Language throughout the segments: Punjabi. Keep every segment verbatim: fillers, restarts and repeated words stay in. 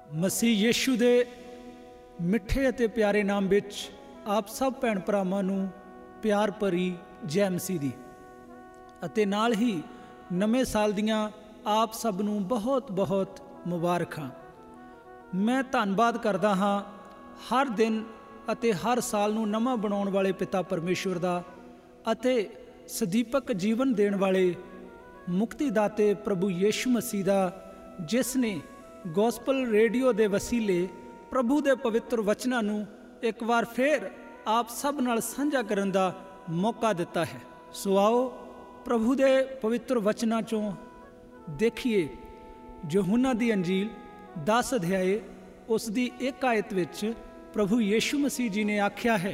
ਮਸੀਹ ਯੀਸ਼ੂ ਦੇ ਮਿੱਠੇ ਅਤੇ ਪਿਆਰੇ ਨਾਮ ਵਿੱਚ ਆਪ ਸਭ ਭੈਣ ਭਰਾਵਾਂ ਨੂੰ ਪਿਆਰ ਭਰੀ ਜੈ ਮਸੀਹ ਦੀ ਅਤੇ ਨਾਲ ਹੀ ਨਵੇਂ ਸਾਲ ਦੀਆਂ ਆਪ ਸਭ ਨੂੰ ਬਹੁਤ ਬਹੁਤ ਮੁਬਾਰਕਾਂ। ਮੈਂ ਧੰਨਵਾਦ ਕਰਦਾ ਹਾਂ ਹਰ ਦਿਨ ਅਤੇ ਹਰ ਸਾਲ ਨੂੰ ਨਵਾਂ ਬਣਾਉਣ ਵਾਲੇ ਪਿਤਾ ਪਰਮੇਸ਼ਵਰ ਦਾ ਅਤੇ ਸਦੀਪਕ ਜੀਵਨ ਦੇਣ ਵਾਲੇ ਮੁਕਤੀ ਦਾਤੇ ਪ੍ਰਭੂ ਯੀਸ਼ੂ ਮਸੀਹ ਦਾ, ਜਿਸ ਨੇ ਗੋਸਪਲ ਰੇਡੀਓ ਦੇ ਵਸੀਲੇ ਪ੍ਰਭੂ ਦੇ ਪਵਿੱਤਰ ਵਚਨਾਂ ਨੂੰ ਇੱਕ ਵਾਰ ਫੇਰ ਆਪ ਸਭ ਨਾਲ ਸਾਂਝਾ ਕਰਨ ਦਾ ਮੌਕਾ ਦਿੱਤਾ ਹੈ। ਸੋ ਆਓ ਪ੍ਰਭੂ ਦੇ ਪਵਿੱਤਰ ਵਚਨਾਂ ਚੋਂ ਦੇਖੀਏ ਯਹੂਨਾ ਦੀ ਅੰਜੀਲ ਦਸ ਅਧਿਆਏ ਉਸ ਦੀ ਇੱਕ ਆਇਤ ਵਿੱਚ ਪ੍ਰਭੂ ਯੀਸ਼ੂ ਮਸੀਹ ਜੀ ਨੇ ਆਖਿਆ ਹੈ,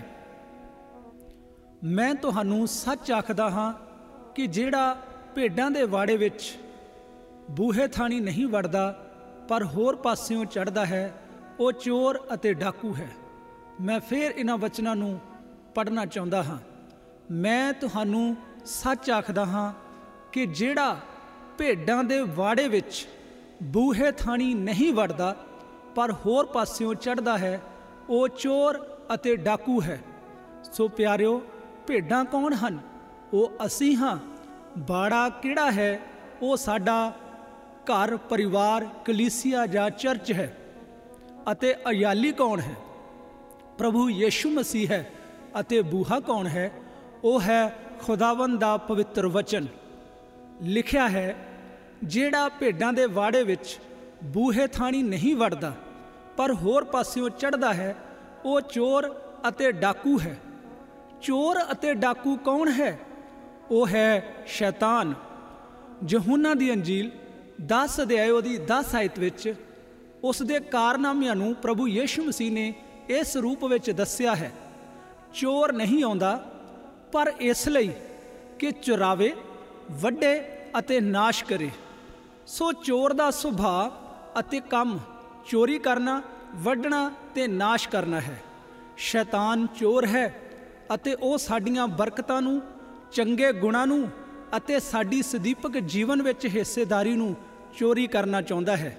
ਮੈਂ ਤੁਹਾਨੂੰ ਸੱਚ ਆਖਦਾ ਹਾਂ ਕਿ ਜਿਹੜਾ ਭੇਡਾਂ ਦੇ ਵਾੜੇ ਵਿੱਚ ਬੂਹੇ ਥਾਣੀ ਨਹੀਂ ਵੜਦਾ ਪਰ ਹੋਰ ਪਾਸਿਓਂ ਚੜ੍ਹਦਾ ਹੈ, ਉਹ ਚੋਰ ਅਤੇ ਡਾਕੂ ਹੈ। ਮੈਂ ਫਿਰ ਇਹਨਾਂ ਵਚਨਾਂ ਨੂੰ ਪੜ੍ਹਨਾ ਚਾਹੁੰਦਾ ਹਾਂ। ਮੈਂ ਤੁਹਾਨੂੰ ਸੱਚ ਆਖਦਾ ਹਾਂ ਕਿ ਜਿਹੜਾ ਭੇਡਾਂ ਦੇ ਵਾੜੇ ਵਿੱਚ ਬੂਹੇ ਥਾਣੀ ਨਹੀਂ ਵੜਦਾ ਪਰ ਹੋਰ ਪਾਸਿਓਂ ਚੜ੍ਹਦਾ ਹੈ, ਉਹ ਚੋਰ ਅਤੇ ਡਾਕੂ ਹੈ। ਸੋ ਪਿਆਰਿਓ, ਭੇਡਾਂ ਕੌਣ ਹਨ? ਉਹ ਅਸੀਂ ਹਾਂ। ਬਾੜਾ ਕਿਹੜਾ ਹੈ? ਉਹ ਸਾਡਾ ਘਰ ਪਰਿਵਾਰ, ਕਲੀਸਿਆ ਜਾਂ ਚਰਚ ਹੈ। ਅਤੇ ਅਯਾਲੀ ਕੌਣ ਹੈ? ਪ੍ਰਭੂ ਯੀਸ਼ੂ ਮਸੀਹ ਹੈ। ਅਤੇ ਬੂਹਾ ਕੌਣ ਹੈ? ਉਹ ਹੈ ਖੁਦਾਵੰਦ ਦਾ ਪਵਿੱਤਰ ਵਚਨ। ਲਿਖਿਆ ਹੈ, ਜਿਹੜਾ ਭੇਡਾਂ ਦੇ ਵਾੜੇ ਵਿੱਚ ਬੂਹੇ ਥਾਣੀ ਨਹੀਂ ਵੜਦਾ ਪਰ ਹੋਰ ਪਾਸਿਓਂ ਚੜ੍ਹਦਾ ਹੈ, ਉਹ ਚੋਰ ਅਤੇ ਡਾਕੂ ਹੈ। ਚੋਰ ਅਤੇ ਡਾਕੂ ਕੌਣ ਹੈ? ਉਹ ਹੈ ਸ਼ੈਤਾਨ। ਯਹੂਨਾ ਦੀ ਅੰਜੀਲ ਦਸ ਅਧਿਆਏ ਉਹਦੀ ਦਸ ਆਇਤ ਵਿੱਚ ਉਸ ਦੇ ਕਾਰਨਾਮਿਆਂ ਨੂੰ ਪ੍ਰਭੂ ਯੀਸ਼ੂ ਮਸੀਹ ਨੇ ਇਸ ਰੂਪ ਵਿੱਚ ਦੱਸਿਆ ਹੈ, ਚੋਰ ਨਹੀਂ ਆਉਂਦਾ ਪਰ ਇਸ ਲਈ ਕਿ ਚੁਰਾਵੇ, ਵੱਢੇ ਅਤੇ ਨਾਸ਼ ਕਰੇ। ਸੋ ਚੋਰ ਦਾ ਸੁਭਾਅ ਅਤੇ ਕੰਮ ਚੋਰੀ ਕਰਨਾ, ਵੱਢਣਾ ਤੇ ਨਾਸ਼ ਕਰਨਾ ਹੈ। ਸ਼ੈਤਾਨ ਚੋਰ ਹੈ ਅਤੇ ਉਹ ਸਾਡੀਆਂ ਬਰਕਤਾਂ ਨੂੰ, ਚੰਗੇ ਗੁਣਾਂ ਨੂੰ ਅਤੇ ਸਾਡੀ ਸਦੀਪਕ ਜੀਵਨ ਵਿੱਚ ਹਿੱਸੇਦਾਰੀ ਨੂੰ ਚੋਰੀ ਕਰਨਾ ਚਾਹੁੰਦਾ ਹੈ।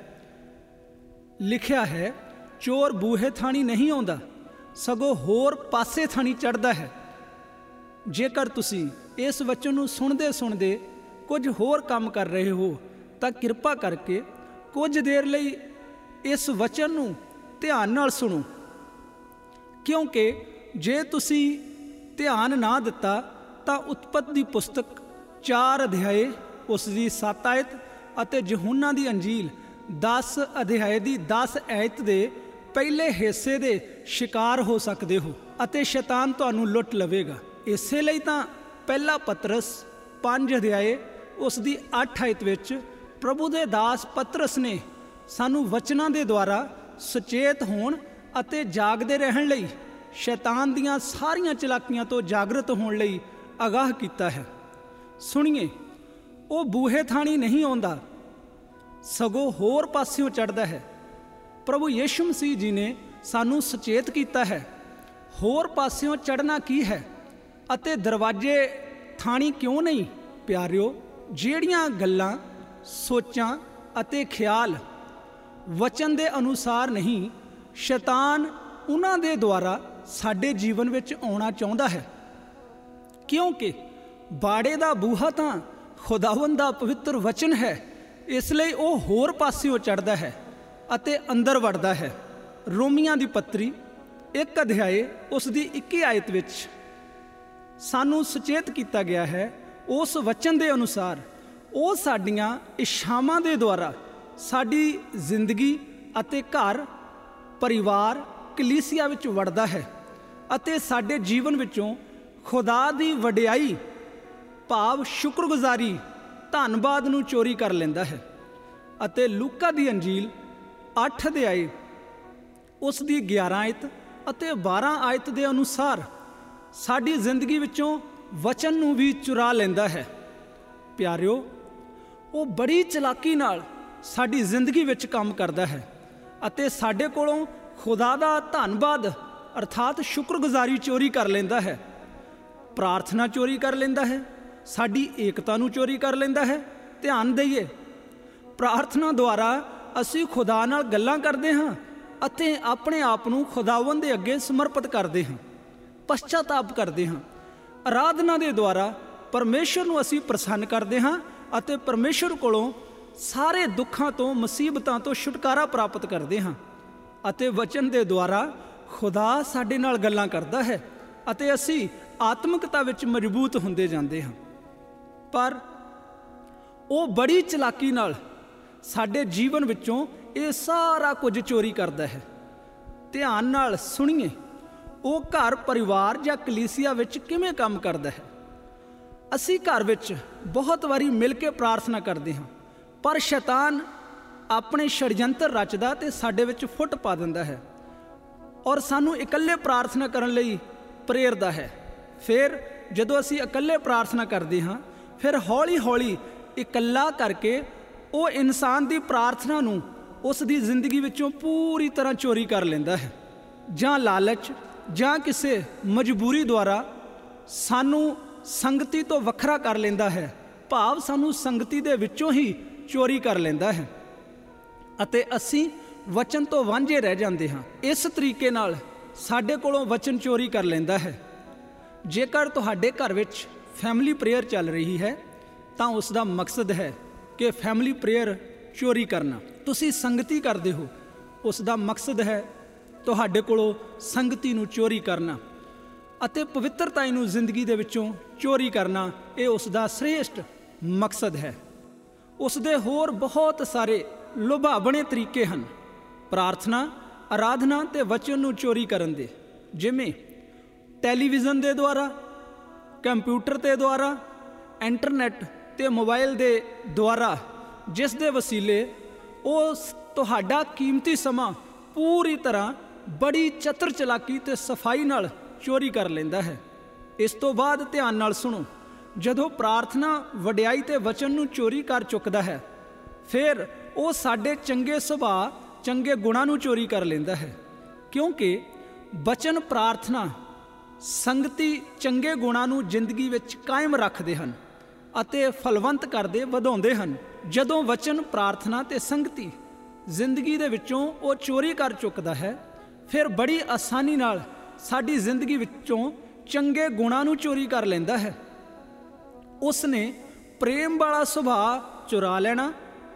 ਲਿਖਿਆ ਹੈ, ਚੋਰ ਬੂਹੇ ਥਾਣੀ ਨਹੀਂ ਆਉਂਦਾ ਸਗੋਂ ਹੋਰ ਪਾਸੇ ਥਾਣੀ ਚੜ੍ਹਦਾ ਹੈ। ਜੇਕਰ ਤੁਸੀਂ ਇਸ ਵਚਨ ਨੂੰ ਸੁਣਦੇ ਸੁਣਦੇ ਕੁਝ ਹੋਰ ਕੰਮ ਕਰ ਰਹੇ ਹੋ ਤਾਂ ਕਿਰਪਾ ਕਰਕੇ ਕੁਝ ਦੇਰ ਲਈ ਇਸ ਵਚਨ ਨੂੰ ਧਿਆਨ ਨਾਲ ਸੁਣੋ, ਕਿਉਂਕਿ ਜੇ ਤੁਸੀਂ ਧਿਆਨ ਨਾ ਦਿੱਤਾ ਤਾਂ ਉਤਪਤ ਦੀ ਪੁਸਤਕ ਚਾਰ ਅਧਿਆਏ ਉਸ ਦੀ ਸੱਤ ਆਇਤ ਅਤੇ ਯਹੂਨਾ ਦੀ ਅੰਜੀਲ ਦਸ ਅਧਿਆਏ ਦੀ ਦਸ ਆਇਤ ਦੇ ਪਹਿਲੇ ਹਿੱਸੇ ਦੇ ਸ਼ਿਕਾਰ ਹੋ ਸਕਦੇ ਹੋ ਅਤੇ ਸ਼ੈਤਾਨ ਤੁਹਾਨੂੰ ਲੁੱਟ ਲਵੇਗਾ। ਇਸੇ ਲਈ ਤਾਂ ਪਹਿਲਾ ਪਤਰਸ ਪੰਜ ਅਧਿਆਏ ਉਸ ਦੀ ਅੱਠ ਆਇਤ ਵਿੱਚ ਪ੍ਰਭੂ ਦੇ ਦਾਸ ਪਤਰਸ ਨੇ ਸਾਨੂੰ ਵਚਨਾਂ ਦੇ ਦੁਆਰਾ ਸੁਚੇਤ ਹੋਣ ਅਤੇ ਜਾਗਦੇ ਰਹਿਣ ਲਈ, ਸ਼ੈਤਾਨ ਦੀਆਂ ਸਾਰੀਆਂ ਚਲਾਕੀਆਂ ਤੋਂ ਜਾਗਰਤ ਹੋਣ ਲਈ ਆਗਾਹ ਕੀਤਾ ਹੈ। ਸੁਣੀਏ, ਉਹ ਬੂਹੇ ਥਾਣੀ ਨਹੀਂ ਆਉਂਦਾ ਸਗੋਂ ਹੋਰ ਪਾਸਿਓਂ ਚੜ੍ਹਦਾ ਹੈ। ਪ੍ਰਭੂ ਯੀਸ਼ੂ ਮਸੀਹ ਜੀ ਨੇ ਸਾਨੂੰ ਸੁਚੇਤ ਕੀਤਾ ਹੈ। ਹੋਰ ਪਾਸਿਓਂ ਚੜ੍ਹਨਾ ਕੀ ਹੈ ਅਤੇ ਦਰਵਾਜ਼ੇ ਥਾਣੀ ਕਿਉਂ ਨਹੀਂ? ਪਿਆਰਿਓ, ਜਿਹੜੀਆਂ ਗੱਲਾਂ, ਸੋਚਾਂ ਅਤੇ ਖਿਆਲ ਵਚਨ ਦੇ ਅਨੁਸਾਰ ਨਹੀਂ, ਸ਼ੈਤਾਨ ਉਹਨਾਂ ਦੇ ਦੁਆਰਾ ਸਾਡੇ ਜੀਵਨ ਵਿੱਚ ਆਉਣਾ ਚਾਹੁੰਦਾ ਹੈ। ਕਿਉਂਕਿ ਬਾੜੇ ਦਾ ਬੂਹਾ ਤਾਂ ਖੁਦਾਵੰਦ ਦਾ ਪਵਿੱਤਰ ਵਚਨ ਹੈ, ਇਸ ਲਈ ਉਹ ਹੋਰ ਪਾਸਿਓਂ ਚੜ੍ਹਦਾ ਹੈ ਅਤੇ ਅੰਦਰ ਵੜਦਾ ਹੈ। ਰੋਮੀਆਂ ਦੀ ਪੱਤਰੀ ਇੱਕ ਅਧਿਆਏ ਉਸ ਦੀ ਇੱਕੀ ਆਇਤ ਵਿੱਚ ਸਾਨੂੰ ਸੁਚੇਤ ਕੀਤਾ ਗਿਆ ਹੈ, ਉਸ ਵਚਨ ਦੇ ਅਨੁਸਾਰ ਉਹ ਸਾਡੀਆਂ ਇੱਛਾਵਾਂ ਦੇ ਦੁਆਰਾ ਸਾਡੀ ਜ਼ਿੰਦਗੀ ਅਤੇ ਘਰ ਪਰਿਵਾਰ ਕਲੀਸਿਆ ਵਿੱਚ ਵੜਦਾ ਹੈ ਅਤੇ ਸਾਡੇ ਜੀਵਨ ਵਿੱਚੋਂ ਖੁਦਾ ਦੀ ਵਡਿਆਈ ਭਾਵ ਸ਼ੁਕਰਗੁਜ਼ਾਰੀ, ਧੰਨਵਾਦ ਨੂੰ ਚੋਰੀ ਕਰ ਲੈਂਦਾ ਹੈ। ਅਤੇ ਲੂਕਾ ਦੀ ਅੰਜੀਲ ਅੱਠ ਅਧਿਆਏ ਉਸ ਦੀ ਗਿਆਰਾਂ ਆਇਤ ਅਤੇ ਬਾਰਾਂ ਆਇਤ ਦੇ ਅਨੁਸਾਰ ਸਾਡੀ ਜ਼ਿੰਦਗੀ ਵਿੱਚੋਂ ਵਚਨ ਨੂੰ ਵੀ ਚੁਰਾ ਲੈਂਦਾ ਹੈ। ਪਿਆਰਿਓ, ਉਹ ਬੜੀ ਚਲਾਕੀ ਨਾਲ ਸਾਡੀ ਜ਼ਿੰਦਗੀ ਵਿੱਚ ਕੰਮ ਕਰਦਾ ਹੈ ਅਤੇ ਸਾਡੇ ਕੋਲੋਂ ਖੁਦਾ ਦਾ ਧੰਨਵਾਦ ਅਰਥਾਤ ਸ਼ੁਕਰਗੁਜ਼ਾਰੀ ਚੋਰੀ ਕਰ ਲੈਂਦਾ ਹੈ। ਪ੍ਰਾਰਥਨਾ ਚੋਰੀ ਕਰ ਲੈਂਦਾ ਹੈ, ਸਾਡੀ ਏਕਤਾ ਨੂੰ ਚੋਰੀ ਕਰ ਲੈਂਦਾ ਹੈ। ਧਿਆਨ ਦੇਈਏ, ਪ੍ਰਾਰਥਨਾ ਦੁਆਰਾ ਅਸੀਂ ਖੁਦਾ ਨਾਲ ਗੱਲਾਂ ਕਰਦੇ ਹਾਂ ਅਤੇ ਆਪਣੇ ਆਪ ਨੂੰ ਖੁਦਾਵੰਦ ਦੇ ਅੱਗੇ ਸਮਰਪਿਤ ਕਰਦੇ ਹਾਂ, ਪਛਚਾਤਾਪ ਕਰਦੇ ਹਾਂ। ਆਰਾਧਨਾ ਦੇ ਦੁਆਰਾ ਪਰਮੇਸ਼ਰ ਨੂੰ ਅਸੀਂ ਪ੍ਰਸੰਨ ਕਰਦੇ ਹਾਂ ਅਤੇ ਪਰਮੇਸ਼ਰ ਕੋਲੋਂ ਸਾਰੇ ਦੁੱਖਾਂ ਤੋਂ, ਮੁਸੀਬਤਾਂ ਤੋਂ ਛੁਟਕਾਰਾ ਪ੍ਰਾਪਤ ਕਰਦੇ ਹਾਂ। ਅਤੇ ਵਚਨ ਦੇ ਦੁਆਰਾ ਖੁਦਾ ਸਾਡੇ ਨਾਲ ਗੱਲਾਂ ਕਰਦਾ ਹੈ ਅਤੇ ਅਸੀਂ ਆਤਮਿਕਤਾ ਵਿੱਚ ਮਜ਼ਬੂਤ ਹੁੰਦੇ ਜਾਂਦੇ ਹਾਂ। ਪਰ ਉਹ ਬੜੀ ਚਲਾਕੀ ਨਾਲ ਸਾਡੇ ਜੀਵਨ ਵਿੱਚੋਂ ਇਹ ਸਾਰਾ ਕੁਝ ਚੋਰੀ ਕਰਦਾ ਹੈ। ਧਿਆਨ ਨਾਲ ਸੁਣੀਏ, ਉਹ ਘਰ ਪਰਿਵਾਰ ਜਾਂ ਕਲੀਸਿਆ ਵਿੱਚ ਕਿਵੇਂ ਕੰਮ ਕਰਦਾ ਹੈ। ਅਸੀਂ ਘਰ ਵਿੱਚ ਬਹੁਤ ਵਾਰੀ ਮਿਲ ਕੇ ਪ੍ਰਾਰਥਨਾ ਕਰਦੇ ਹਾਂ, ਪਰ ਸ਼ੈਤਾਨ ਆਪਣੇ ਛੜਯੰਤਰ ਰਚਦਾ ਅਤੇ ਸਾਡੇ ਵਿੱਚ ਫੁੱਟ ਪਾ ਦਿੰਦਾ ਹੈ ਔਰ ਸਾਨੂੰ ਇਕੱਲੇ ਪ੍ਰਾਰਥਨਾ ਕਰਨ ਲਈ ਪ੍ਰੇਰਦਾ ਹੈ। ਫਿਰ ਜਦੋਂ ਅਸੀਂ ਇਕੱਲੇ ਪ੍ਰਾਰਥਨਾ ਕਰਦੇ ਹਾਂ, ਫਿਰ ਹੌਲੀ ਹੌਲੀ ਇਕੱਲਾ ਕਰਕੇ ਉਹ ਇਨਸਾਨ ਦੀ ਪ੍ਰਾਰਥਨਾ ਨੂੰ ਉਸ ਦੀ ਜ਼ਿੰਦਗੀ ਵਿੱਚੋਂ ਪੂਰੀ ਤਰ੍ਹਾਂ ਚੋਰੀ ਕਰ ਲੈਂਦਾ ਹੈ। ਜਾਂ ਲਾਲਚ ਜਾਂ ਕਿਸੇ ਮਜਬੂਰੀ ਦੁਆਰਾ ਸਾਨੂੰ ਸੰਗਤੀ ਤੋਂ ਵੱਖਰਾ ਕਰ ਲੈਂਦਾ ਹੈ, ਭਾਵ ਸਾਨੂੰ ਸੰਗਤੀ ਦੇ ਵਿੱਚੋਂ ਹੀ ਚੋਰੀ ਕਰ ਲੈਂਦਾ ਹੈ ਅਤੇ ਅਸੀਂ ਵਚਨ ਤੋਂ ਵਾਂਝੇ ਰਹਿ ਜਾਂਦੇ ਹਾਂ। ਇਸ ਤਰੀਕੇ ਨਾਲ ਸਾਡੇ ਕੋਲੋਂ ਵਚਨ ਚੋਰੀ ਕਰ ਲੈਂਦਾ ਹੈ। ਜੇਕਰ ਤੁਹਾਡੇ ਘਰ ਵਿੱਚ ਫੈਮਿਲੀ ਪ੍ਰੇਅਰ ਚੱਲ ਰਹੀ ਹੈ ਤਾਂ ਉਸ ਦਾ ਮਕਸਦ ਹੈ ਕਿ ਫੈਮਿਲੀ ਪ੍ਰੇਅਰ ਚੋਰੀ ਕਰਨਾ। ਤੁਸੀਂ ਸੰਗਤੀ ਕਰਦੇ ਹੋ, ਉਸ ਦਾ ਮਕਸਦ ਹੈ ਤੁਹਾਡੇ ਕੋਲੋਂ ਸੰਗਤੀ ਨੂੰ ਚੋਰੀ ਕਰਨਾ ਅਤੇ ਪਵਿੱਤਰਤਾ ਨੂੰ ਜ਼ਿੰਦਗੀ ਦੇ ਵਿੱਚੋਂ ਚੋਰੀ ਕਰਨਾ। ਇਹ ਉਸ ਦਾ ਸ੍ਰੇਸ਼ਟ ਮਕਸਦ ਹੈ। ਉਸ ਦੇ ਹੋਰ ਬਹੁਤ ਸਾਰੇ ਲੁਭਾਵਣੇ ਤਰੀਕੇ ਹਨ ਪ੍ਰਾਰਥਨਾ, ਆਰਾਧਨਾ ਅਤੇ ਵਚਨ ਨੂੰ ਚੋਰੀ ਕਰਨ ਦੇ, ਜਿਵੇਂ ਟੈਲੀਵਿਜ਼ਨ ਦੇ ਦੁਆਰਾ, ਕੰਪਿਊਟਰ ਦੇ ਦੁਆਰਾ, ਇੰਟਰਨੈਟ ਅਤੇ ਮੋਬਾਈਲ ਦੇ ਦੁਆਰਾ, ਜਿਸ ਦੇ ਵਸੀਲੇ ਉਹ ਤੁਹਾਡਾ ਕੀਮਤੀ ਸਮਾਂ ਪੂਰੀ ਤਰ੍ਹਾਂ ਬੜੀ ਚਤਰ ਚਲਾਕੀ ਅਤੇ ਸਫਾਈ ਨਾਲ ਚੋਰੀ ਕਰ ਲੈਂਦਾ ਹੈ। ਇਸ ਤੋਂ ਬਾਅਦ ਧਿਆਨ ਨਾਲ ਸੁਣੋ, ਜਦੋਂ ਪ੍ਰਾਰਥਨਾ, ਵਡਿਆਈ ਅਤੇ ਵਚਨ ਨੂੰ ਚੋਰੀ ਕਰ ਚੁੱਕਦਾ ਹੈ, ਫਿਰ ਉਹ ਸਾਡੇ ਚੰਗੇ ਸੁਭਾਅ, ਚੰਗੇ ਗੁਣਾਂ ਨੂੰ ਚੋਰੀ ਕਰ ਲੈਂਦਾ ਹੈ, ਕਿਉਂਕਿ ਵਚਨ, ਪ੍ਰਾਰਥਨਾ, ਸੰਗਤੀ ਚੰਗੇ ਗੁਣਾਂ ਨੂੰ ਜ਼ਿੰਦਗੀ ਵਿੱਚ ਕਾਇਮ ਰੱਖਦੇ ਹਨ ਅਤੇ ਫਲਵੰਤ ਕਰਦੇ, ਵਧਾਉਂਦੇ ਹਨ। ਜਦੋਂ ਵਚਨ, ਪ੍ਰਾਰਥਨਾ ਅਤੇ ਸੰਗਤੀ ਜ਼ਿੰਦਗੀ ਦੇ ਵਿੱਚੋਂ ਉਹ ਚੋਰੀ ਕਰ ਚੁੱਕਦਾ ਹੈ, ਫਿਰ ਬੜੀ ਆਸਾਨੀ ਨਾਲ ਸਾਡੀ ਜ਼ਿੰਦਗੀ ਵਿੱਚੋਂ ਚੰਗੇ ਗੁਣਾਂ ਨੂੰ ਚੋਰੀ ਕਰ ਲੈਂਦਾ ਹੈ। ਉਸ ਨੇ ਪ੍ਰੇਮ ਵਾਲਾ ਸੁਭਾਅ ਚੁਰਾ ਲੈਣਾ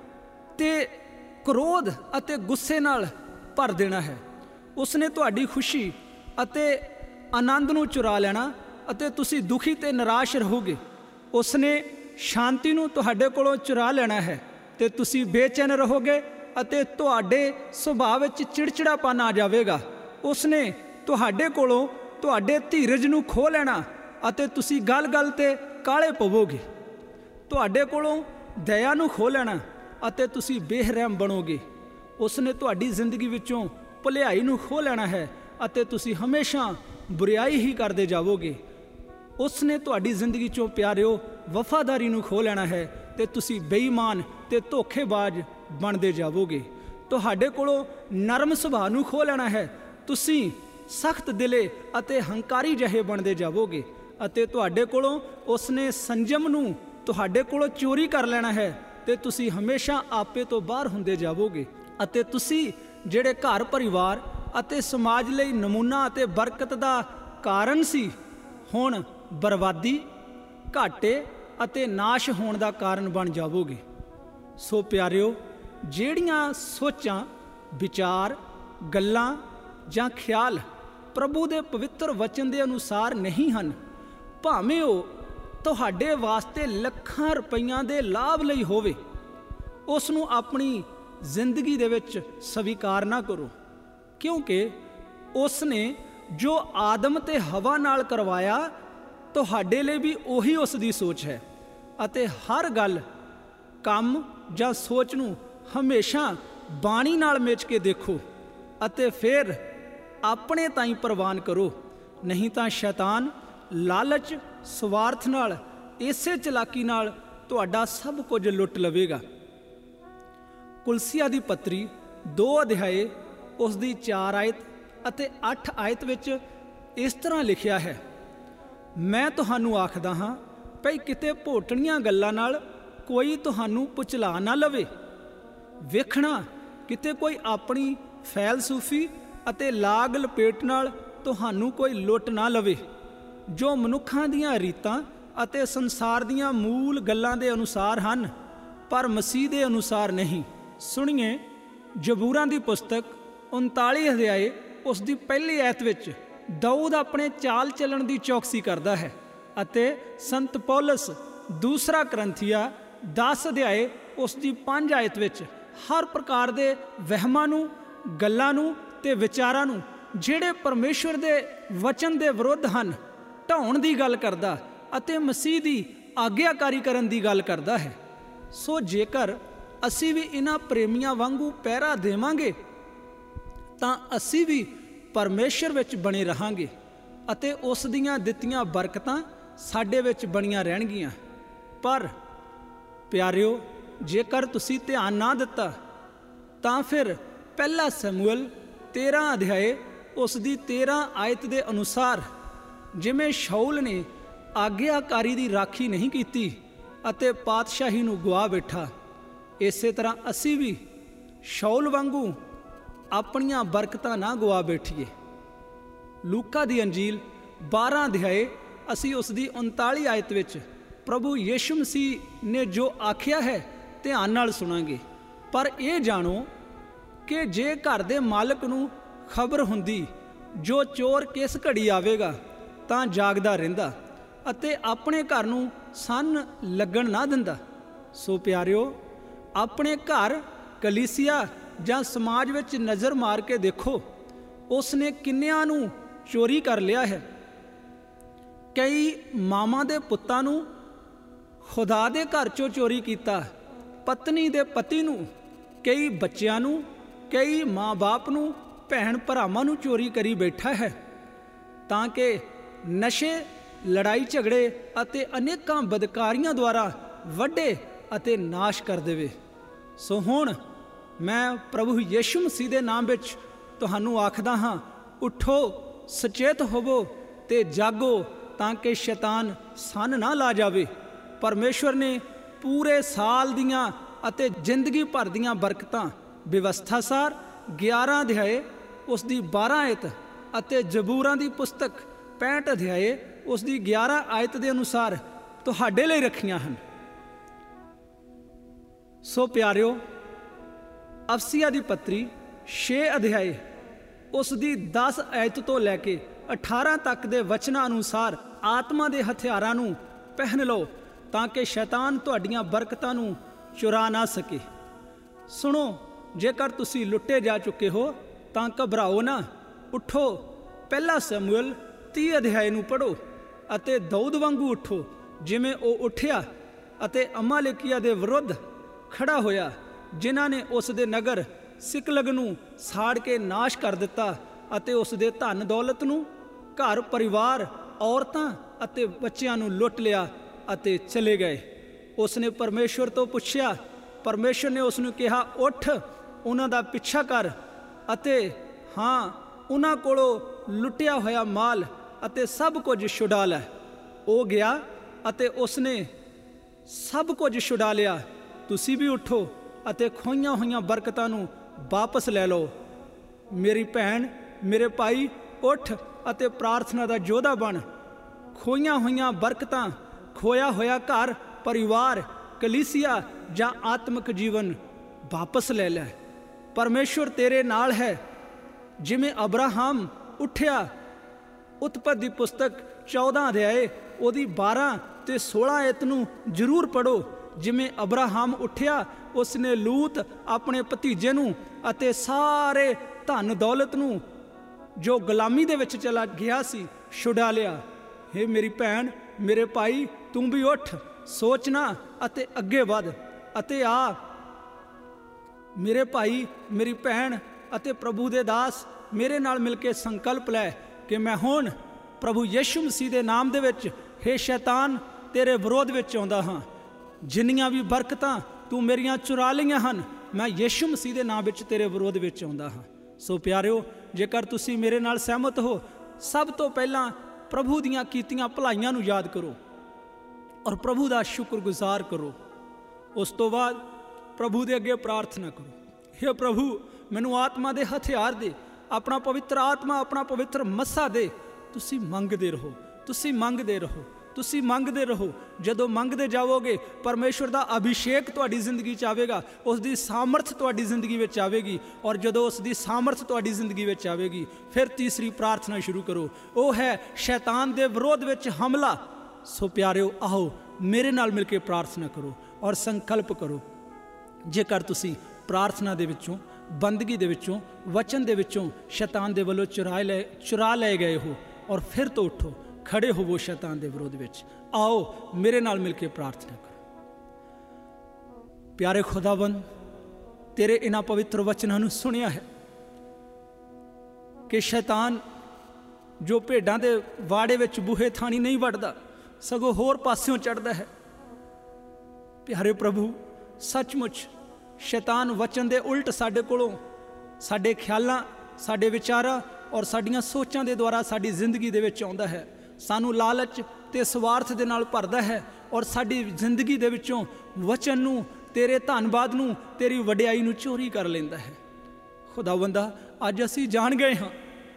ਤੇ ਕ੍ਰੋਧ ਅਤੇ ਗੁੱਸੇ ਨਾਲ ਭਰ ਦੇਣਾ ਹੈ। ਉਸ ਨੇ ਤੁਹਾਡੀ ਖੁਸ਼ੀ ਅਤੇ ਆਨੰਦ ਨੂੰ ਚੁਰਾ ਲੈਣਾ ਅਤੇ ਤੁਸੀਂ ਦੁਖੀ ਤੇ ਨਿਰਾਸ਼ ਰਹੋਗੇ। ਉਸ ਨੇ ਸ਼ਾਂਤੀ ਨੂੰ ਤੁਹਾਡੇ ਕੋਲੋਂ ਚੁਰਾ ਲੈਣਾ ਹੈ ਤੇ ਤੁਸੀਂ ਬੇਚੈਨ ਰਹੋਗੇ ਅਤੇ ਤੁਹਾਡੇ ਸੁਭਾਅ ਵਿੱਚ ਚਿੜਚਿੜਾਪਨ ਆ ਜਾਵੇਗਾ। ਉਸ ਨੇ ਤੁਹਾਡੇ ਕੋਲੋਂ ਤੁਹਾਡੇ ਧੀਰਜ ਨੂੰ ਖੋਹ ਲੈਣਾ ਅਤੇ ਤੁਸੀਂ ਗੱਲ-ਗੱਲ 'ਤੇ ਕਾਹਲੇ ਪਵੋਗੇ। ਤੁਹਾਡੇ ਕੋਲੋਂ ਦਇਆ ਨੂੰ ਖੋਹ ਲੈਣਾ ਅਤੇ ਤੁਸੀਂ ਬੇਰਹਿਮ ਬਣੋਗੇ। ਉਸ ਨੇ ਤੁਹਾਡੀ ਜ਼ਿੰਦਗੀ ਵਿੱਚੋਂ ਭਲਾਈ ਨੂੰ ਖੋਹ ਲੈਣਾ ਹੈ ਅਤੇ ਤੁਸੀਂ ਹਮੇਸ਼ਾ ਬੁਰਾਈ ਹੀ ਕਰਦੇ ਜਾਵੋਗੇ। ਉਸ ਨੇ ਤੁਹਾਡੀ ਜ਼ਿੰਦਗੀ 'ਚੋਂ ਪਿਆਰਿਓ ਵਫਾਦਾਰੀ ਨੂੰ ਖੋਹ ਲੈਣਾ ਹੈ ਅਤੇ ਤੁਸੀਂ ਬੇਈਮਾਨ ਅਤੇ ਧੋਖੇਬਾਜ਼ ਬਣਦੇ ਜਾਵੋਗੇ। ਤੁਹਾਡੇ ਕੋਲੋਂ ਨਰਮ ਸੁਭਾਅ ਨੂੰ ਖੋਹ ਲੈਣਾ ਹੈ, ਤੁਸੀਂ ਸਖਤ ਦਿਲੇ ਅਤੇ ਹੰਕਾਰੀ ਜਿਹੇ ਬਣਦੇ ਜਾਵੋਗੇ। ਅਤੇ ਤੁਹਾਡੇ ਕੋਲੋਂ ਉਸ ਨੇ ਸੰਜਮ ਨੂੰ ਤੁਹਾਡੇ ਕੋਲੋਂ ਚੋਰੀ ਕਰ ਲੈਣਾ ਹੈ ਅਤੇ ਤੁਸੀਂ ਹਮੇਸ਼ਾ ਆਪੇ ਤੋਂ ਬਾਹਰ ਹੁੰਦੇ ਜਾਵੋਗੇ। ਅਤੇ ਤੁਸੀਂ ਜਿਹੜੇ ਘਰ ਪਰਿਵਾਰ ਅਤੇ ਸਮਾਜ ਲਈ ਨਮੂਨਾ ਅਤੇ ਬਰਕਤ ਦਾ ਕਾਰਨ ਸੀ, ਹੁਣ ਬਰਬਾਦੀ, ਘਾਟੇ ਅਤੇ ਨਾਸ਼ ਹੋਣ ਦਾ ਕਾਰਨ ਬਣ ਜਾਵੋਗੇ। ਸੋ ਪਿਆਰਿਓ, ਜਿਹੜੀਆਂ ਸੋਚਾਂ, ਵਿਚਾਰ, ਗੱਲਾਂ ਜਾਂ ਖਿਆਲ ਪ੍ਰਭੂ ਦੇ ਪਵਿੱਤਰ ਵਚਨ ਦੇ ਅਨੁਸਾਰ ਨਹੀਂ ਹਨ, ਭਾਵੇਂ ਉਹ ਤੁਹਾਡੇ ਵਾਸਤੇ ਲੱਖਾਂ ਰੁਪਈਆਂ ਦੇ ਲਾਭ ਲਈ ਹੋਵੇ, ਉਸ ਨੂੰ ਆਪਣੀ ਜ਼ਿੰਦਗੀ ਦੇ ਵਿੱਚ ਸਵੀਕਾਰ ਨਾ ਕਰੋ, ਕਿਉਂਕਿ ਉਸ ਨੇ ਜੋ ਆਦਮ ਤੇ ਹਵਾ ਨਾਲ ਕਰਵਾਇਆ, ਤੁਹਾਡੇ ਲਈ ਵੀ ਉਹੀ ਉਸ ਦੀ ਸੋਚ ਹੈ। ਅਤੇ ਹਰ ਗੱਲ, ਕੰਮ ਜਾਂ ਸੋਚ ਨੂੰ ਹਮੇਸ਼ਾ ਬਾਣੀ ਨਾਲ ਮੇਚ ਕੇ ਦੇਖੋ ਅਤੇ ਫਿਰ ਆਪਣੇ ਤਾਈਂ ਪ੍ਰਵਾਨ ਕਰੋ, ਨਹੀਂ ਤਾਂ ਸ਼ੈਤਾਨ ਲਾਲਚ, ਸਵਾਰਥ ਨਾਲ, ਇਸੇ ਚਲਾਕੀ ਨਾਲ ਤੁਹਾਡਾ ਸਭ ਕੁਝ ਲੁੱਟ ਲਵੇਗਾ। ਕੁਲਸੀਆ ਦੀ ਪੱਤਰੀ ਦੋ ਅਧਿਆਏ ਉਸ ਦੀ ਚਾਰ ਆਇਤ ਅਤੇ ਅੱਠ ਆਇਤ ਵਿੱਚ ਇਸ ਤਰ੍ਹਾਂ ਲਿਖਿਆ ਹੈ, ਮੈਂ ਤੁਹਾਨੂੰ ਆਖਦਾ ਹਾਂ ਭਈ ਕਿਤੇ ਭੋਟਣੀਆਂ ਗੱਲਾਂ ਨਾਲ ਕੋਈ ਤੁਹਾਨੂੰ ਪੁਚਲਾ ਨਾ ਲਵੇ। ਵੇਖਣਾ ਕਿਤੇ ਕੋਈ ਆਪਣੀ ਫੈਲਸੂਫੀ ਅਤੇ ਲਾਗ ਲਪੇਟ ਨਾਲ ਤੁਹਾਨੂੰ ਕੋਈ ਲੁੱਟ ਨਾ ਲਵੇ, ਜੋ ਮਨੁੱਖਾਂ ਦੀਆਂ ਰੀਤਾਂ ਅਤੇ ਸੰਸਾਰ ਦੀਆਂ ਮੂਲ ਗੱਲਾਂ ਦੇ ਅਨੁਸਾਰ ਹਨ, ਪਰ ਮਸੀਹ ਦੇ ਅਨੁਸਾਰ ਨਹੀਂ। ਸੁਣੀਏ ਜ਼ਬੂਰਾਂ ਦੀ ਪੁਸਤਕ ਉਨਤਾਲੀ ਅਧਿਆਏ ਉਸ ਦੀ ਪਹਿਲੀ ਐਤ ਵਿੱਚ ਦਾਊਦ ਆਪਣੇ ਚਾਲ ਚੱਲਣ ਦੀ ਚੌਕਸੀ ਕਰਦਾ ਹੈ ਅਤੇ ਸੰਤ ਪੌਲਸ ਦੂਸਰਾ ਕਰੰਥੀਆ ਦਸ ਅਧਿਆਏ ਉਸ ਦੀ ਪੰਜ ਆਇਤ ਵਿੱਚ ਹਰ ਪ੍ਰਕਾਰ ਦੇ ਵਹਿਮਾਂ ਨੂੰ, ਗੱਲਾਂ ਨੂੰ ਤੇ ਵਿਚਾਰਾਂ ਨੂੰ ਜਿਹੜੇ ਪਰਮੇਸ਼ਵਰ ਦੇ ਵਚਨ ਦੇ ਵਿਰੁੱਧ ਹਨ ਢਾਉਣ ਦੀ ਗੱਲ ਕਰਦਾ ਅਤੇ ਮਸੀਹ ਦੀ ਆਗਿਆਕਾਰੀ ਕਰਨ ਦੀ ਗੱਲ ਕਰਦਾ ਹੈ। ਸੋ ਜੇਕਰ ਅਸੀਂ ਵੀ ਇਹਨਾਂ ਪ੍ਰੇਮੀਆਂ ਵਾਂਗੂ ਪਹਿਰਾ ਦੇਵਾਂਗੇ ਤਾਂ ਅਸੀਂ ਵੀ ਪਰਮੇਸ਼ਰ ਵਿੱਚ ਬਣੇ ਰਹਾਂਗੇ ਅਤੇ ਉਸ ਦੀਆਂ ਦਿੱਤੀਆਂ ਬਰਕਤਾਂ ਸਾਡੇ ਵਿੱਚ ਬਣੀਆਂ ਰਹਿਣਗੀਆਂ। ਪਰ ਪਿਆਰਿਓ, ਜੇਕਰ ਤੁਸੀਂ ਧਿਆਨ ਨਾ ਦਿੱਤਾ ਤਾਂ ਫਿਰ ਪਹਿਲਾ ਸਮੂਏਲ ਤੇਰਾਂ ਅਧਿਆਏ ਉਸ ਦੀ ਤੇਰਾਂ ਆਇਤ ਦੇ ਅਨੁਸਾਰ ਜਿਵੇਂ ਸ਼ਾਊਲ ਨੇ ਆਗਿਆਕਾਰੀ ਦੀ ਰਾਖੀ ਨਹੀਂ ਕੀਤੀ ਅਤੇ ਪਾਤਸ਼ਾਹੀ ਨੂੰ ਗਵਾ ਬੈਠਾ, ਇਸੇ ਤਰ੍ਹਾਂ ਅਸੀਂ ਵੀ ਸ਼ਾਊਲ ਵਾਂਗੂ ਆਪਣੀਆਂ ਬਰਕਤਾਂ ਨਾ ਗਵਾ ਬੈਠੀਏ। ਲੂਕਾ ਦੀ ਅੰਜੀਲ ਬਾਰਾਂ ਅਧਿਆਏ ਅਸੀਂ ਉਸ ਦੀ ਉਨਤਾਲੀ ਆਇਤ ਵਿੱਚ ਪ੍ਰਭੂ ਯਿਸੂ ਮਸੀਹ ਨੇ ਜੋ ਆਖਿਆ ਹੈ ਧਿਆਨ ਨਾਲ ਸੁਣਾਂਗੇ। ਪਰ ਇਹ ਜਾਣੋ ਕਿ ਜੇ ਘਰ ਦੇ ਮਾਲਕ ਨੂੰ ਖਬਰ ਹੁੰਦੀ ਜੋ ਚੋਰ ਕਿਸ ਘੜੀ ਆਵੇਗਾ ਤਾਂ ਜਾਗਦਾ ਰਹਿੰਦਾ ਅਤੇ ਆਪਣੇ ਘਰ ਨੂੰ ਸੰਨ ਲੱਗਣ ਨਾ ਦਿੰਦਾ। ਸੋ ਪਿਆਰਿਓ, ਆਪਣੇ ਘਰ, ਕਲੀਸਿਆ ਜਾਂ ਸਮਾਜ ਵਿੱਚ ਨਜ਼ਰ ਮਾਰ ਕੇ ਦੇਖੋ, ਉਸ ਨੇ ਕਿੰਨਿਆਂ ਨੂੰ ਚੋਰੀ ਕਰ ਲਿਆ ਹੈ। ਕਈ ਮਾਵਾਂ ਦੇ ਪੁੱਤਾਂ ਨੂੰ ਖੁਦਾ ਦੇ ਘਰ ਚੋਂ ਚੋਰੀ ਕੀਤਾ, ਪਤਨੀ ਦੇ ਪਤੀ ਨੂੰ, ਕਈ ਬੱਚਿਆਂ ਨੂੰ, ਕਈ ਮਾਂ-ਬਾਪ ਨੂੰ, ਭੈਣ ਭਰਾਵਾਂ ਨੂੰ ਚੋਰੀ ਕਰੀ ਬੈਠਾ ਹੈ ਤਾਂ ਕਿ ਨਸ਼ੇ, ਲੜਾਈ ਝਗੜੇ ਅਤੇ ਅਨੇਕਾਂ ਬਦਕਾਰੀਆਂ ਦੁਆਰਾ ਵੱਢੇ ਅਤੇ ਨਾਸ਼ ਕਰ ਦੇਵੇ। ਸੋ ਹੁਣ ਮੈਂ ਪ੍ਰਭੂ ਯਿਸੂ ਮਸੀਹ ਦੇ ਨਾਮ ਵਿੱਚ ਤੁਹਾਨੂੰ ਆਖਦਾ ਹਾਂ, ਉੱਠੋ, ਸੁਚੇਤ ਹੋਵੋ ਤੇ ਜਾਗੋ ਤਾਂ ਕਿ ਸ਼ੈਤਾਨ ਸੰਨ ਨਾ ਲਾ ਜਾਵੇ। ਪਰਮੇਸ਼ਵਰ ਨੇ ਪੂਰੇ ਸਾਲ ਦੀਆਂ ਅਤੇ ਜ਼ਿੰਦਗੀ ਭਰ ਦੀਆਂ ਬਰਕਤਾਂ ਵਿਵਸਥਾ ਸਾਰ ਗਿਆਰਾਂ ਅਧਿਆਏ ਉਸ ਦੀ ਬਾਰਾਂ ਆਇਤ ਅਤੇ ਜ਼ਬੂਰਾਂ ਦੀ ਪੁਸਤਕ ਪੈਂਹਠ ਅਧਿਆਏ ਉਸ ਦੀ ਗਿਆਰਾਂ ਆਇਤ ਦੇ ਅਨੁਸਾਰ ਤੁਹਾਡੇ ਲਈ ਰੱਖੀਆਂ ਹਨ। ਸੋ ਪਿਆਰਿਓ, ਅਫਸੀਆ ਦੀ ਪੱਤਰੀ ਛੇ ਅਧਿਆਏ ਉਸ ਦੀ ਦਸ ਆਇਤ ਤੋਂ ਲੈ ਕੇ ਅਠਾਰਾਂ ਤੱਕ ਦੇ ਵਚਨਾਂ ਅਨੁਸਾਰ ਆਤਮਾ ਦੇ ਹਥਿਆਰਾਂ ਨੂੰ ਪਹਿਨ ਲਓ ਤਾਂ ਕਿ ਸ਼ੈਤਾਨ ਤੁਹਾਡੀਆਂ ਬਰਕਤਾਂ ਨੂੰ ਚੁਰਾ ਨਾ ਸਕੇ। ਸੁਣੋ, ਜੇਕਰ ਤੁਸੀਂ ਲੁੱਟੇ ਜਾ ਚੁੱਕੇ ਹੋ ਤਾਂ ਘਬਰਾਓ ਨਾ, ਉੱਠੋ, ਪਹਿਲਾ ਸਮੂਏਲ ਤੀਹ ਅਧਿਆਏ ਨੂੰ ਪੜ੍ਹੋ ਅਤੇ ਦਾਊਦ ਵਾਂਗੂ ਉੱਠੋ ਜਿਵੇਂ ਉਹ ਉੱਠਿਆ ਅਤੇ ਅਮਾਲੇਕੀਆਂ ਦੇ ਵਿਰੁੱਧ ਖੜਾ ਹੋਇਆ, ਜਿਨ੍ਹਾਂ ਨੇ ਉਸ ਦੇ ਨਗਰ ਸਿਕਲਗ ਨੂੰ ਸਾੜ ਕੇ ਨਾਸ਼ ਕਰ ਦਿੱਤਾ ਅਤੇ ਉਸ ਦੇ ਧਨ ਦੌਲਤ ਨੂੰ, ਘਰ ਪਰਿਵਾਰ, ਔਰਤਾਂ ਅਤੇ ਬੱਚਿਆਂ ਨੂੰ ਲੁੱਟ ਲਿਆ ਅਤੇ ਚਲੇ ਗਏ। ਉਸ ਨੇ ਪਰਮੇਸ਼ਵਰ ਤੋਂ ਪੁੱਛਿਆ, ਪਰਮੇਸ਼ਵਰ ਨੇ ਉਸ ਨੂੰ ਕਿਹਾ, ਉੱਠ, ਉਹਨਾਂ ਦਾ ਪਿੱਛਾ ਕਰ ਅਤੇ ਹਾਂ, ਉਹਨਾਂ ਕੋਲੋਂ ਲੁੱਟਿਆ ਹੋਇਆ ਮਾਲ ਅਤੇ ਸਭ ਕੁਝ ਛੁਡਾ ਲੈ। ਉਹ ਗਿਆ ਅਤੇ ਉਸ ਨੇ ਸਭ ਕੁਝ ਛੁਡਾ ਲਿਆ। ਤੁਸੀਂ ਵੀ ਉੱਠੋ ਅਤੇ ਖੋਈਆਂ ਹੋਈਆਂ ਬਰਕਤਾਂ ਨੂੰ ਵਾਪਸ ਲੈ ਲਓ। ਮੇਰੀ ਭੈਣ, ਮੇਰੇ ਭਾਈ, ਉੱਠ ਅਤੇ ਪ੍ਰਾਰਥਨਾ ਦਾ ਯੋਧਾ ਬਣ। ਖੋਈਆਂ ਹੋਈਆਂ ਬਰਕਤਾਂ, ਖੋਇਆ ਹੋਇਆ ਘਰ ਪਰਿਵਾਰ, ਕਲੀਸਿਆ ਜਾਂ ਆਤਮਿਕ ਜੀਵਨ ਵਾਪਸ ਲੈ ਲੈ। ਪਰਮੇਸ਼ਵਰ ਤੇਰੇ ਨਾਲ ਹੈ। ਜਿਵੇਂ ਅਬਰਾਹਮ ਉੱਠਿਆ, ਉਤਪਤ ਦੀ ਪੁਸਤਕ ਚੌਦਾਂ ਅਧਿਆਏ ਉਹਦੀ ਬਾਰਾਂ ਤੇ ਸੋਲਾਂ ਆਇਤ ਨੂੰ ਜ਼ਰੂਰ ਪੜ੍ਹੋ। ਜਿਵੇਂ ਅਬਰਾਹਮ ਉੱਠਿਆ, ਉਸ ਨੇ ਲੂਤ ਆਪਣੇ ਭਤੀਜੇ ਨੂੰ ਅਤੇ ਸਾਰੇ ਧਨ ਦੌਲਤ ਨੂੰ ਜੋ ਗੁਲਾਮੀ ਦੇ ਵਿੱਚ ਚਲਾ ਗਿਆ ਸੀ ਛੁਡਾ ਲਿਆ। ਹੇ ਮੇਰੀ ਭੈਣ, ਮੇਰੇ ਭਾਈ, ਤੂੰ ਵੀ ਉੱਠ, ਸੋਚਣਾ ਅਤੇ ਅੱਗੇ ਵੱਧ ਅਤੇ ਆ। ਮੇਰੇ ਭਾਈ, ਮੇਰੀ ਭੈਣ ਅਤੇ ਪ੍ਰਭੂ ਦੇ ਦਾਸ, ਮੇਰੇ ਨਾਲ ਮਿਲ ਕੇ ਸੰਕਲਪ ਲੈ ਕਿ ਮੈਂ ਹੁਣ ਪ੍ਰਭੂ ਯਿਸੂ ਮਸੀਹ ਦੇ ਨਾਮ ਦੇ ਵਿੱਚ, ਹੇ ਸ਼ੈਤਾਨ, ਤੇਰੇ ਵਿਰੋਧ ਵਿੱਚ ਆਉਂਦਾ ਹਾਂ। ਜਿੰਨੀਆਂ ਵੀ ਬਰਕਤਾਂ ਤੂੰ ਮੇਰੀਆਂ ਚੁਰਾ ਲਈਆਂ ਹਨ, ਮੈਂ ਯਿਸੂ ਮਸੀਹ ਦੇ ਨਾਮ ਵਿੱਚ ਤੇਰੇ ਵਿਰੋਧ ਵਿੱਚ ਆਉਂਦਾ ਹਾਂ। ਸੋ ਪਿਆਰਿਓ, ਜੇਕਰ ਤੁਸੀਂ ਮੇਰੇ ਨਾਲ ਸਹਿਮਤ ਹੋ, ਸਭ ਤੋਂ ਪਹਿਲਾਂ ਪ੍ਰਭੂ ਦੀਆਂ ਕੀਤੀਆਂ ਭਲਾਈਆਂ ਨੂੰ ਯਾਦ ਕਰੋ ਔਰ ਪ੍ਰਭੂ ਦਾ ਸ਼ੁਕਰਗੁਜ਼ਾਰ ਕਰੋ। ਉਸ ਤੋਂ ਬਾਅਦ ਪ੍ਰਭੂ ਦੇ ਅੱਗੇ ਪ੍ਰਾਰਥਨਾ ਕਰੋ। हे प्रभु मैनू आत्मा दे हथियार दे, अपना पवित्र आत्मा, अपना पवित्र मस्सा दे। तुसी मंगदे रहो, तुसी मंगदे रहो, तुसी मंगदे रहो। जदों मंगदे जाओगे परमेश्वर का अभिषेक तुहाडी जिंदगी च आवेगा, उसकी सामर्थ तुहाडी जिंदगी में आवेगी। और जदों उसकी सामर्थ तुहाडी जिंदगी में आवेगी फिर तीसरी प्रार्थना शुरू करो, वो है शैतान के विरोध में हमला। सो प्यारिओ आओ मेरे नाल मिल के प्रार्थना करो और संकल्प करो। जेकर तुसी प्रार्थना दे विचों, बंदगी दे विचों, वचन दे विचों शैतान दे वल्लों चुरा ले चुरा ले गए हो और फिर तो उठो, खड़े हो वो शैतान दे विरोध विच, आओ मेरे नाल मिल के प्रार्थना करो। प्यारे खुदावंद तेरे इन्हां पवित्र वचनां नूं सुनिया है कि शैतान जो भेडां दे वाड़े विच बूहे थाणी नहीं वड़दा सगों होर पासियों चढ़दा है। प्यारे प्रभु सचमुच शैतान वचन दे उल्ट साडे कोलों, साडे ख्यालां, साडे विचारां और साडियां सोचां दे द्वारा साडी जिंदगी दे विच आउंदा है, सानू लालच ते स्वार्थ दे नाल भरदा है और साडी जिंदगी दे विचों वचन नूं, तेरे धन्नवाद नूं, तेरी वडियाई नूं चोरी कर लैंदा है। खुदावंदा अज असीं जाण गए हां,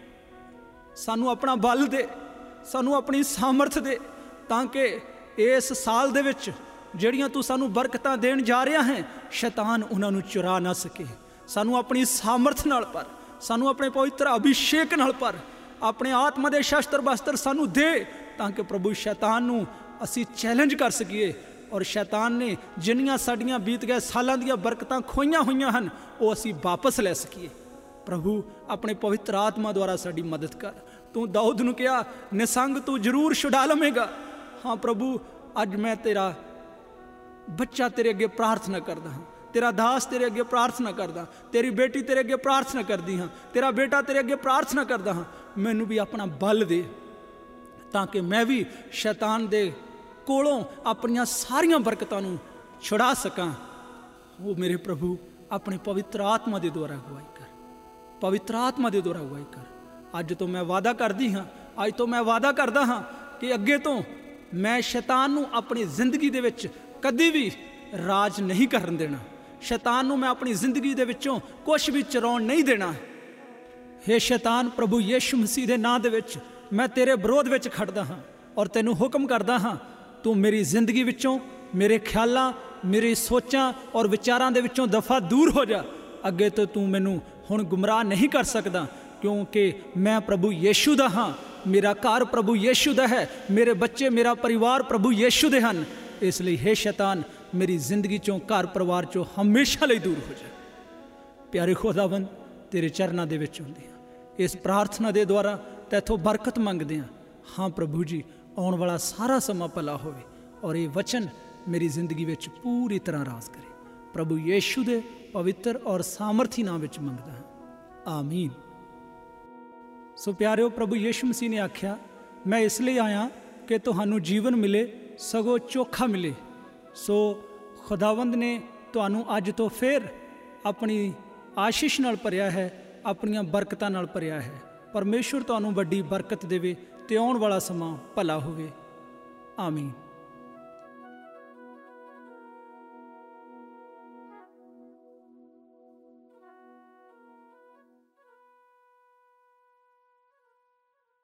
सानू अपना बल दे, सानू अपनी सामर्थ दे, ताकि इस साल दे विच ਜਿਹੜੀਆਂ तू सानू बरकतां देण जा रहा है शैतान उन्हां नूं चुरा ना सके। सानू अपनी सामर्थ नाल पर, सानू अपने पवित्र अभिषेक नाल पर, अपने आत्मा दे शस्त्र बस्त्र सानू दे, ताकि प्रभु शैतान नूं असीं चैलेंज कर सकीए और शैतान ने जिन्नियां साडियां बीत गए सालां दीयां बरकतां खोईयां होईयां हन वो असीं वापस लै सकीए। प्रभु अपने पवित्र आत्मा द्वारा साडी मदद कर। तू दाऊद नूं कहा निसंग तू जरूर छुड़ा लवेगा। हाँ प्रभु अज मैं तेरा बच्चा तेरे अगे प्रार्थना करदा हाँ, तेरा दास तेरे अगे प्रार्थना करदा, तेरी बेटी तेरे अगे प्रार्थना करदी हाँ, तेरा बेटा तेरे अगे प्रार्थना करदा हाँ, मैनू भी अपना बल दे ताकि मैं भी शैतान दे कोलों अपनियां सारियां बरकतां नूं छुड़ा सकां। वो मेरे प्रभु अपने पवित्र आत्मा दे द्वारा अगुवाई कर, पवित्र आत्मा दे द्वारा अगुवाई कर। अज तो मैं वादा करदी हाँ, अज तो मैं वादा करदा हाँ कि अगे तो मैं शैतान नूं अपनी जिंदगी दे विच कदी भी राज नहीं करन देना, शैतान नूं मैं अपनी जिंदगी दे विचों कुछ भी चराउण नहीं देना। हे शैतान प्रभु यीशु मसीह दे नां दे विच मैं तेरे विरोध विच खड़दा हाँ और तैनू हुक्म करदा हाँ, तू मेरी जिंदगी विचों, मेरे ख्यालां, मेरी सोचां और विचारां दे विचों दफा दूर हो जा। अगे तो तू मैनू हुण गुमराह नहीं कर सकदा, क्योंकि मैं प्रभु यीशु दा हाँ, मेरा घर प्रभु यीशु दा है, मेरे बच्चे मेरा परिवार प्रभु यीशु दे हन। इसलिए हे शैतान मेरी जिंदगी चों, घर परिवार चों हमेशा लई दूर हो जा। प्यारे खुदावंद तेरे चरनां दे विच आउंदे हां, इस प्रार्थना दे द्वारा तैथों बरकत मंगदे हां। हाँ प्रभु जी आउण वाला सारा समा भला होवे और ये वचन मेरी जिंदगी विच पूरी तरह राज करे। प्रभु यीशु दे पवित्र और सामर्थी नाम विच मंगदा हां, आमीन। सो प्यारिओ प्रभु यीशु मसीह ने आख्या मैं इसलिए आया कि तुहानू जीवन मिले सगों चोखा मिले। सो खुदावंद ने तुहानू अज तो फिर अपनी आशीष नाल भरिया है, अपनियां बरकतां नाल भरिया है। परमेश्वर तुहानू वड्डी बरकत देवे ते आउण वाला समा भला होवे, आमीन।